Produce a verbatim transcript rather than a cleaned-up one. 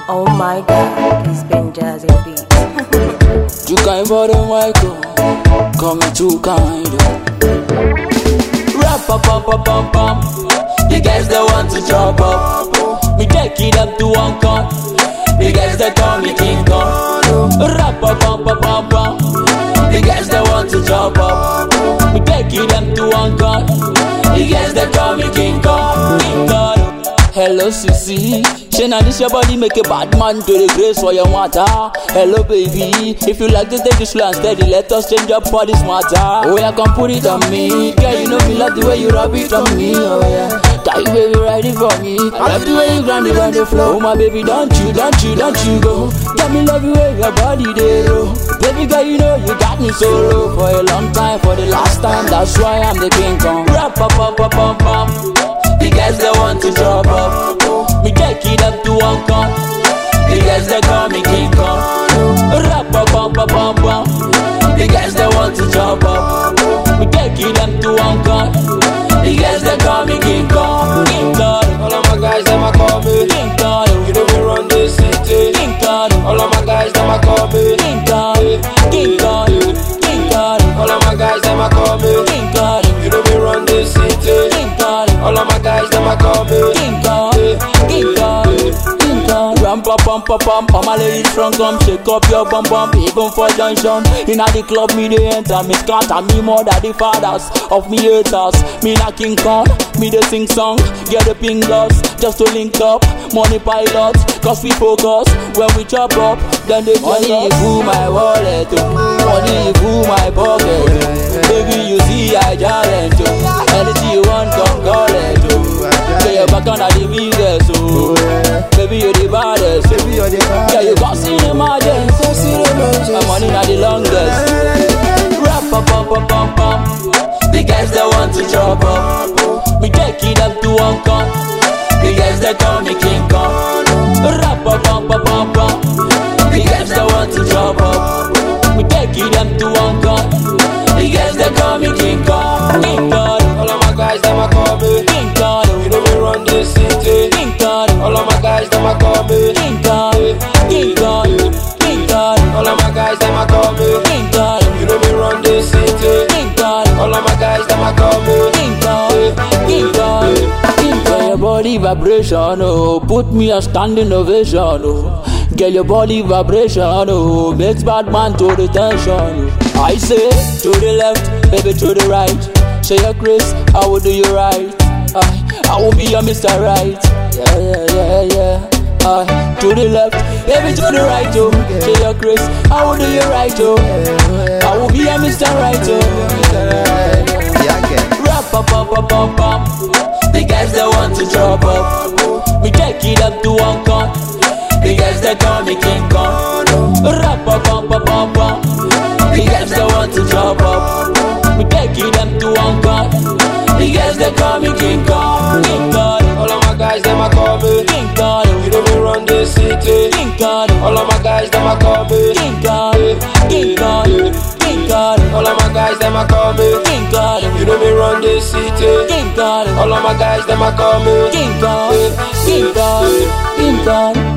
Oh my God, it's been Jazzy Beats. Too kind for them white girl, coming too kind. Rap up up up up up. The guys that want to chop up, me take it up to one cut. The guys that call me King Kong. Rap up up up up up. The guys that want to chop up, me take it up to one cut. The guys that call me King Kong. King Kong. Hello Sissy, Shana this your body make a bad man to the grace for your matter. Hello baby, if you like to take it slow and steady, let us change up for this matter. Oh yeah, come put it on me, girl you know me love the way you rub it on me. Oh yeah, that baby ride it for me. I love the way you grind it on the floor. Oh my baby, don't you, don't you, don't you go. Tell me love the way your body they roll. Baby girl you know you got me so low for a long time, for the last time. That's why I'm the King Kong. Rap up up up up up. The guys that want to drop up, me take it up to one con. The guys that call me King Kong. Rap up up up up up. The guys that want to drop up, me take it up to one con. The guys that call me King Kong. King Kong. All of my guys that call me King Kong. You know me run this city. King Kong. All of my guys that call me King Kong. King Kong. King Kong. All of my guys that call me King Kong. You know me run this city. King Kong. All of my guys that call me King Kong. King Kong. King Kong. Ramp up, pump up, pump. All my ladies from come shake up your bum bum. Even for junction, inna the club me they enter. Me scatter me more than the fathers of me haters. Me na King Kong, me they sing song. Get the fingers just to link up. Money pilot, cause we focus. When we chop up, then they money full my wallet, oh. Money full my pocket. Baby you see I talent, oh. Anything you want come call it, oh. Get your back on the biggest, oh. Baby you the baddest, oh. Yeah you got see the emergency. My money not the longest. Rap up up up up up. The guys that want to chop up, me take it up to one con. The guys that call me King Kong. Rap up up up up up. The guys that want to chop up, me take it up to one con. The guys that call me King Kong. King Kong. All of my guys that call me King Kong. You know me run this city. King Kong. All of my guys that call me King Kong. King Kong. King Kong. All of my guys that call me King Kong. You know me run this city. King Kong. All of my guys that call me King Kong. King Kong. King Kong. Your body vibration, oh, put me a standing ovation, oh. Get your body vibration, oh, makes bad man to the tension. Oh. I say to the left, baby to the right. Say your Chris, I will do you right. I, I will be your Mister Right. Yeah, yeah, yeah, yeah. Uh, to the left, baby to the right, oh. Say your Chris, I will do you right, oh. I will be your Mister Right, oh. Rap up up up up up. The guys that want to drop up, me take it up to one con. The guys that call me King Kong. Rap up up up up up. The guys that want to drop up, me take it up to one con. The guys that call me King Kong. King Kong. All of my guys that call me King Kong. You know me run this city. King Kong. All of my guys that call me King Kong. King Kong. King Kong. All of my guys that call me King Kong. You know me run this city. King Kong. All of my guys that call me King Kong. King Kong. King Kong.